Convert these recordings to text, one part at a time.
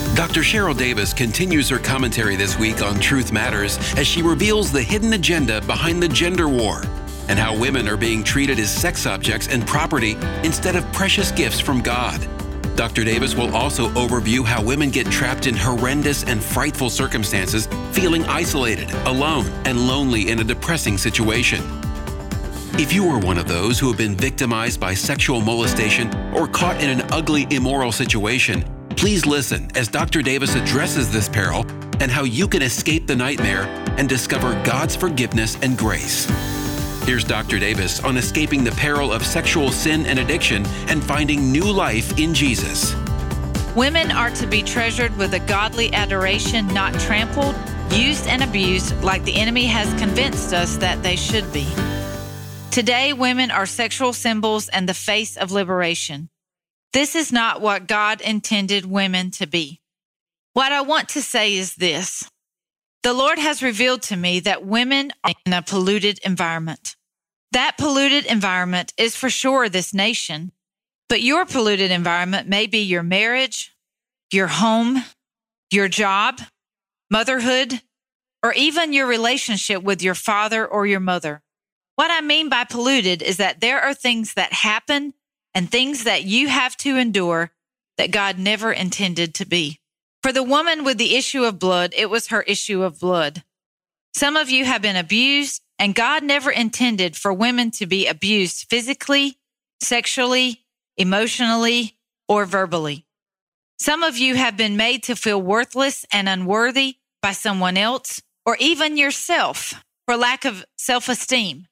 Dr. Cheryl Davis continues her commentary this week on Truth Matters as she reveals the hidden agenda behind the gender war and how women are being treated as sex objects and property instead of precious gifts from God. Dr. Davis will also overview how women get trapped in horrendous and frightful circumstances, feeling isolated, alone, and lonely in a depressing situation. If you are one of those who have been victimized by sexual molestation or caught in an ugly, immoral situation, please listen as Dr. Davis addresses this peril and how you can escape the nightmare and discover God's forgiveness and grace. Here's Dr. Davis on escaping the peril of sexual sin and addiction and finding new life in Jesus. Women are to be treasured with a godly adoration, not trampled, used, and abused like the enemy has convinced us that they should be. Today, women are sexual symbols and the face of liberation. This is not what God intended women to be. What I want to say is this. The Lord has revealed to me that women are in a polluted environment. That polluted environment is for sure this nation, but your polluted environment may be your marriage, your home, your job, motherhood, or even your relationship with your father or your mother. What I mean by polluted is that there are things that happen and things that you have to endure that God never intended to be. For the woman with the issue of blood, it was her issue of blood. Some of you have been abused, and God never intended for women to be abused physically, sexually, emotionally, or verbally. Some of you have been made to feel worthless and unworthy by someone else, or even yourself, for lack of self-esteem.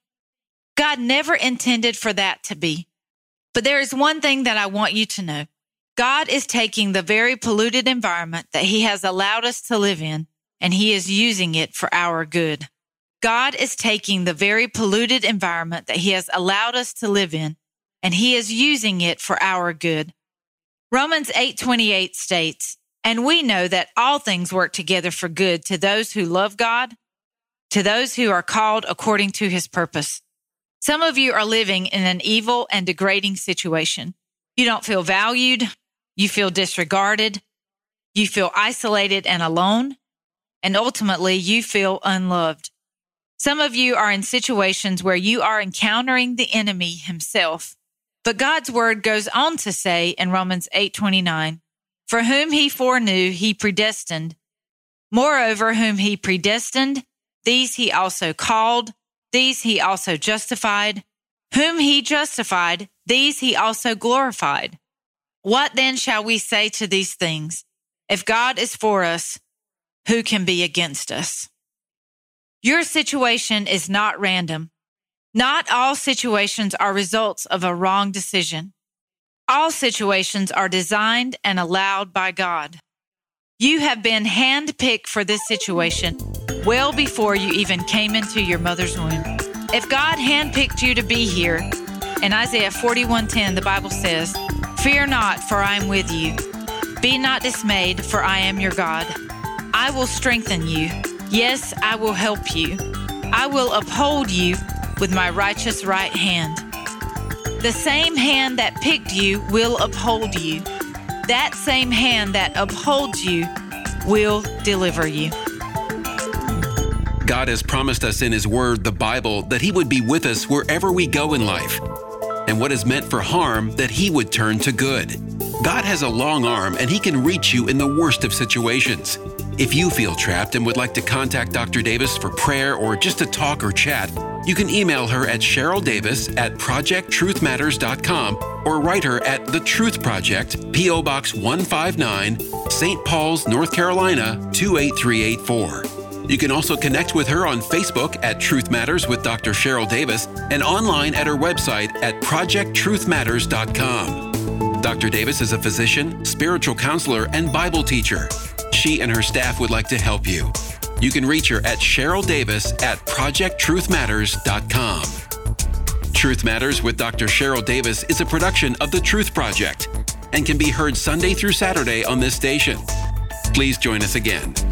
God never intended for that to be. But there is one thing that I want you to know. God is taking the very polluted environment that He has allowed us to live in, and He is using it for our good. God is taking the very polluted environment that He has allowed us to live in, and He is using it for our good. Romans 8:28 states, "And we know that all things work together for good to those who love God, to those who are called according to His purpose." Some of you are living in an evil and degrading situation. You don't feel valued. You feel disregarded. You feel isolated and alone. And ultimately, you feel unloved. Some of you are in situations where you are encountering the enemy himself. But God's word goes on to say in Romans 8:29, "For whom He foreknew, He predestined. Moreover, whom He predestined, these He also called. These He also justified. Whom He justified, these He also glorified. What then shall we say to these things? If God is for us, who can be against us?" Your situation is not random. Not all situations are results of a wrong decision. All situations are designed and allowed by God. You have been handpicked for this situation well before you even came into your mother's womb. If God handpicked you to be here, in Isaiah 41:10, the Bible says, "Fear not, for I am with you. Be not dismayed, for I am your God. I will strengthen you. Yes, I will help you. I will uphold you with my righteous right hand." The same hand that picked you will uphold you. That same hand that upholds you will deliver you. God has promised us in His Word, the Bible, that He would be with us wherever we go in life, and what is meant for harm, that He would turn to good. God has a long arm, and He can reach you in the worst of situations. If you feel trapped and would like to contact Dr. Davis for prayer or just to talk or chat, you can email her at CherylDavis@ProjectTruthMatters.com or write her at The Truth Project, P.O. Box 159, St. Paul's, North Carolina, 28384. You can also connect with her on Facebook at Truth Matters with Dr. Cheryl Davis and online at her website at ProjectTruthMatters.com. Dr. Davis is a physician, spiritual counselor, and Bible teacher. She and her staff would like to help you. You can reach her at CherylDavis@ProjectTruthMatters.com. Truth Matters with Dr. Cheryl Davis is a production of The Truth Project and can be heard Sunday through Saturday on this station. Please join us again.